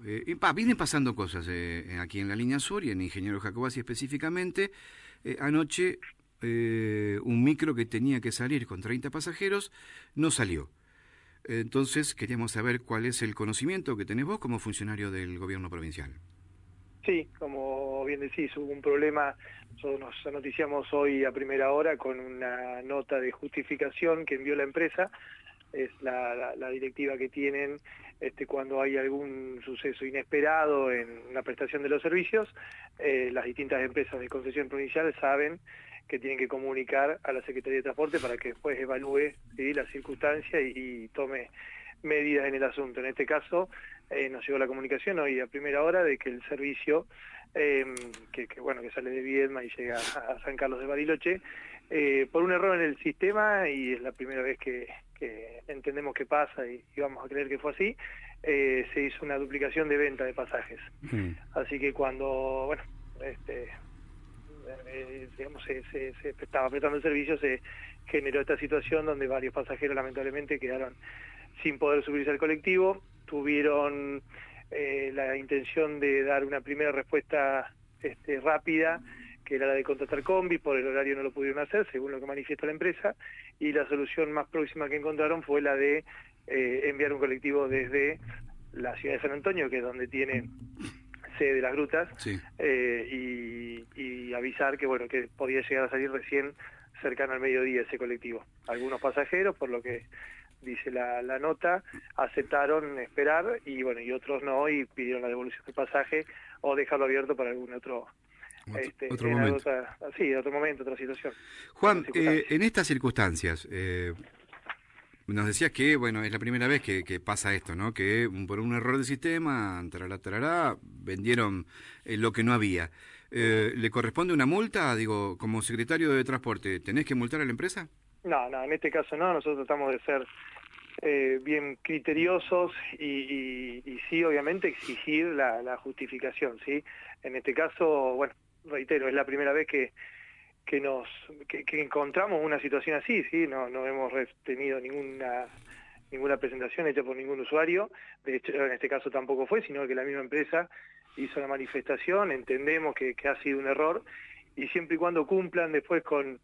Vienen pasando cosas aquí en la línea sur y en Ingeniero Jacobacci específicamente. Anoche un micro que tenía que salir con 30 pasajeros no salió. Entonces queríamos saber cuál es el conocimiento que tenés vos como funcionario del gobierno provincial. Sí, como bien decís, hubo un problema. Nosotros nos noticiamos hoy a primera hora con una nota de justificación que envió la empresa. Es la directiva que tienen cuando hay algún suceso inesperado en la prestación de los servicios. Las distintas empresas de concesión provincial saben que tienen que comunicar a la Secretaría de Transporte para que después evalúe, ¿sí?, la circunstancia y tome medidas en el asunto. En este caso, nos llegó la comunicación hoy a primera hora de que el servicio, que sale de Viedma y llega a San Carlos de Bariloche, por un error en el sistema, y es la primera vez que entendemos que pasa y vamos a creer que fue así, se hizo una duplicación de venta de pasajes. Así que cuando, se estaba prestando el servicio, se generó esta situación donde varios pasajeros lamentablemente quedaron sin poder subirse al colectivo. Tuvieron la intención de dar una primera respuesta rápida, que era la de contratar combi. Por el horario no lo pudieron hacer, según lo que manifiesta la empresa, y la solución más próxima que encontraron fue la de enviar un colectivo desde la ciudad de San Antonio, que es donde tiene sede de las grutas, Sí. y avisar que podía llegar a salir recién cercano al mediodía ese colectivo. Algunos pasajeros, por lo que dice la nota, aceptaron esperar y otros no, y pidieron la devolución del pasaje o dejarlo abierto para algún otro momento. Otro momento, otra situación. Juan, en estas circunstancias, nos decías que, es la primera vez que pasa esto, ¿no? Que por un error de sistema, tarará, vendieron lo que no había. ¿Le corresponde una multa? Digo, como secretario de Transporte, ¿tenés que multar a la empresa? No, en este caso no. Nosotros tratamos de ser bien criteriosos y sí, obviamente, exigir la justificación, ¿sí? En este caso, reitero, es la primera vez que encontramos una situación así, ¿sí? No hemos tenido ninguna presentación hecha por ningún usuario. De hecho, en este caso tampoco fue, sino que la misma empresa hizo la manifestación. Entendemos que ha sido un error, y siempre y cuando cumplan después con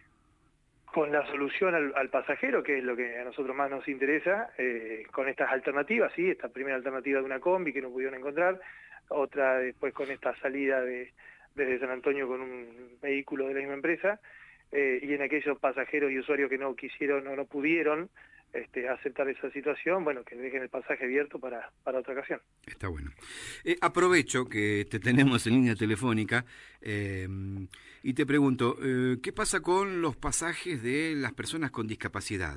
la solución al pasajero, que es lo que a nosotros más nos interesa, con estas alternativas, ¿sí? Esta primera alternativa de una combi que no pudieron encontrar, otra después con esta salida desde San Antonio con un vehículo de la misma empresa, y en aquellos pasajeros y usuarios que no quisieron o no pudieron aceptar esa situación, que dejen el pasaje abierto para otra ocasión. Está bueno. Aprovecho que te tenemos en línea telefónica y te pregunto, ¿qué pasa con los pasajes de las personas con discapacidad?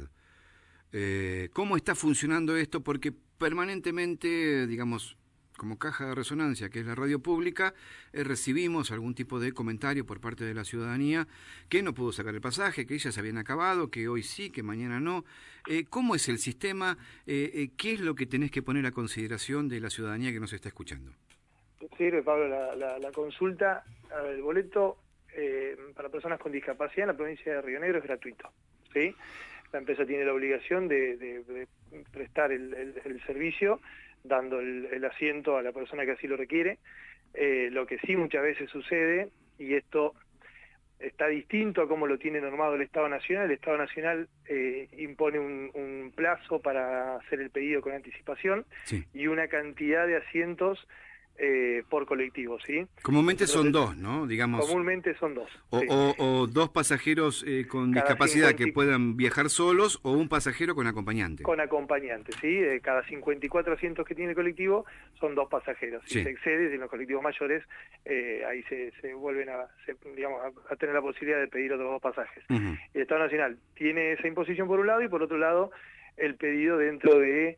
¿Cómo está funcionando esto? Porque permanentemente, digamos, como caja de resonancia, que es la radio pública, recibimos algún tipo de comentario por parte de la ciudadanía que no pudo sacar el pasaje, que ya se habían acabado, que hoy sí, que mañana no. ¿Cómo es el sistema? ¿Qué es lo que tenés que poner a consideración de la ciudadanía que nos está escuchando? Sí, Pablo, la consulta, el boleto para personas con discapacidad en la provincia de Río Negro es gratuito, ¿sí? La empresa tiene la obligación de prestar el servicio, dando el asiento a la persona que así lo requiere. Lo que sí muchas veces sucede, y esto está distinto a cómo lo tiene normado el Estado Nacional. El Estado Nacional impone un plazo para hacer el pedido con anticipación, Sí. Y una cantidad de asientos por colectivo, ¿sí? Comúnmente Entonces, son dos, ¿no? Digamos, comúnmente son dos. Sí. o dos pasajeros con Cada discapacidad 50... que puedan viajar solos, o un pasajero con acompañante. Con acompañante, ¿sí? De cada 54 asientos que tiene el colectivo, son dos pasajeros. Si Sí. se excede, en los colectivos mayores, ahí se vuelven a tener la posibilidad de pedir otros dos pasajes. Uh-huh. El Estado Nacional tiene esa imposición por un lado, y por otro lado, el pedido dentro de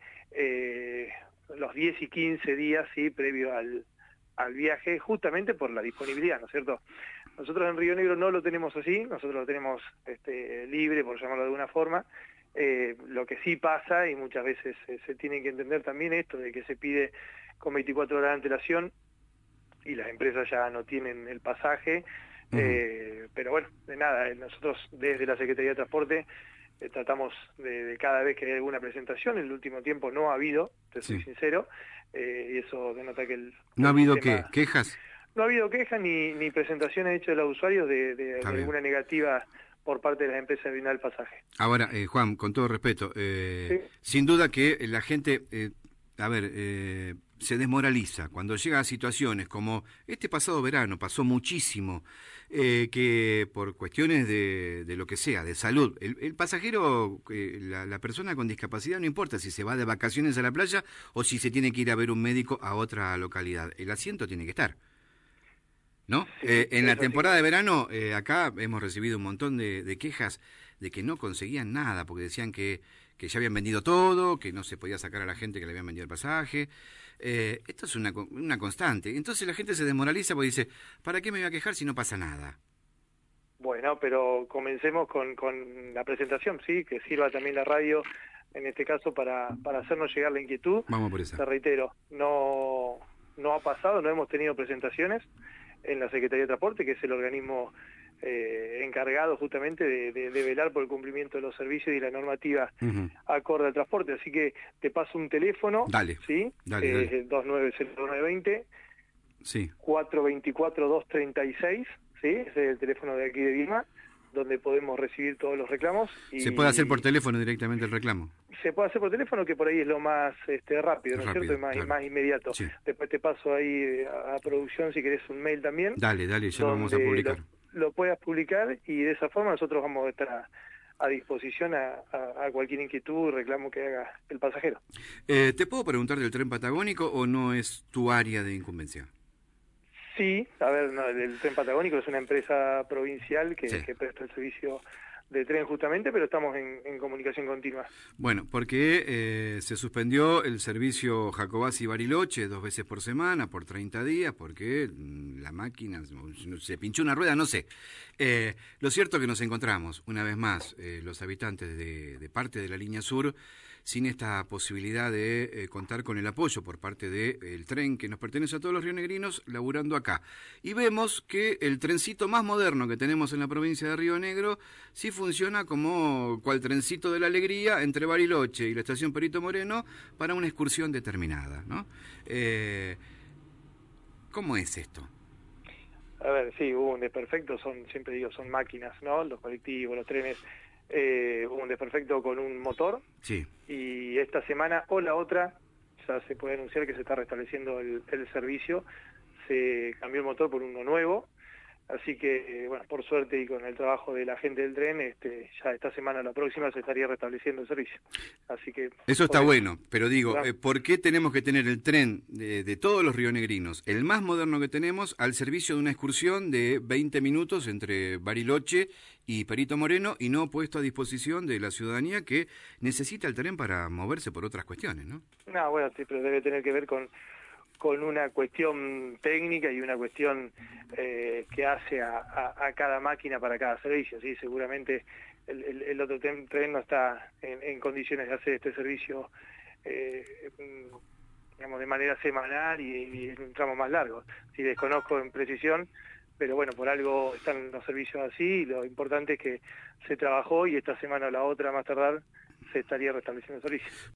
los 10 y 15 días, ¿sí?, previo al viaje, justamente por la disponibilidad, ¿no es cierto? Nosotros en Río Negro no lo tenemos así. Nosotros lo tenemos libre, por llamarlo de alguna forma. Lo que sí pasa, y muchas veces se tiene que entender también esto, de que se pide con 24 horas de antelación, y las empresas ya no tienen el pasaje. Uh-huh. Pero de nada, nosotros desde la Secretaría de Transporte tratamos de cada vez que hay alguna presentación. En el último tiempo no ha habido, te soy sincero, y eso denota que ¿No ha habido sistema... quejas? No ha habido quejas ni presentaciones hechas de los usuarios de alguna negativa por parte de las empresas de brindar el pasaje. Ahora, Juan, con todo respeto, ¿Sí? sin duda que la gente, se desmoraliza cuando llega a situaciones como este pasado verano, pasó muchísimo, que por cuestiones de lo que sea, de salud, el pasajero, la persona con discapacidad, no importa si se va de vacaciones a la playa o si se tiene que ir a ver un médico a otra localidad, el asiento tiene que estar. ¿No? Sí, En la eso temporada sí. de verano, acá hemos recibido un montón de quejas de que no conseguían nada, porque decían que ya habían vendido todo, que no se podía sacar a la gente que le habían vendido el pasaje. Esto es una constante. Entonces la gente se desmoraliza porque dice, ¿para qué me voy a quejar si no pasa nada? Bueno, pero comencemos con la presentación, ¿sí? Que sirva también la radio, en este caso, para hacernos llegar la inquietud. Vamos por esa. Te reitero, no ha pasado, no hemos tenido presentaciones en la Secretaría de Transporte, que es el organismo encargado justamente de velar por el cumplimiento de los servicios y la normativa acorde al transporte. Así que te paso un teléfono, Dale, ¿sí? dale. Es el 290920, Sí. 424-236, ¿sí? Ese es el teléfono de aquí de Vilma, donde podemos recibir todos los reclamos. Y ¿Se puede hacer por teléfono directamente el reclamo? se puede hacer por teléfono, que por ahí es lo más rápido, ¿no es cierto? Y más inmediato. Sí. Después te paso ahí a producción, si querés, un mail también. Dale, ya lo vamos a publicar. Lo puedas publicar y de esa forma nosotros vamos a estar a disposición a cualquier inquietud, reclamo que haga el pasajero. ¿Te puedo preguntar del tren patagónico o no es tu área de incumbencia? Sí, a ver, no, el Tren Patagónico es una empresa provincial que presta el servicio de tren justamente, pero estamos en comunicación continua. Bueno, porque se suspendió el servicio Jacobasi-Bariloche 2 veces por semana, por 30 días, porque la máquina se pinchó una rueda, no sé. Lo cierto es que nos encontramos, una vez más, los habitantes de parte de la línea sur, sin esta posibilidad de contar con el apoyo por parte del tren que nos pertenece a todos los rionegrinos, laburando acá. Y vemos que el trencito más moderno que tenemos en la provincia de Río Negro sí funciona como cual trencito de la alegría entre Bariloche y la estación Perito Moreno para una excursión determinada, ¿no? ¿Cómo es esto? A ver, sí, hubo un desperfecto, siempre digo, son máquinas, ¿no? Los colectivos, los trenes, hubo un desperfecto con un motor. Sí. Y esta semana o la otra ya se puede anunciar que se está restableciendo el servicio, se cambió el motor por uno nuevo, así que, bueno, por suerte y con el trabajo de la gente del tren, ya esta semana o la próxima se estaría restableciendo el servicio. Así que eso está bueno, pero digo, claro. ¿por qué tenemos que tener el tren de todos los rionegrinos, el más moderno que tenemos, al servicio de una excursión de 20 minutos entre Bariloche y Perito Moreno y no puesto a disposición de la ciudadanía que necesita el tren para moverse por otras cuestiones, ¿no? No, bueno, sí, pero debe tener que ver con una cuestión técnica y una cuestión que hace a cada máquina para cada servicio, ¿sí? Seguramente el otro tren no está en condiciones de hacer este servicio digamos, de manera semanal y en un tramo más largo. Sí, desconozco en precisión, pero bueno, por algo están los servicios así, y lo importante es que se trabajó y esta semana o la otra más tardar se estaría restableciendo el servicio.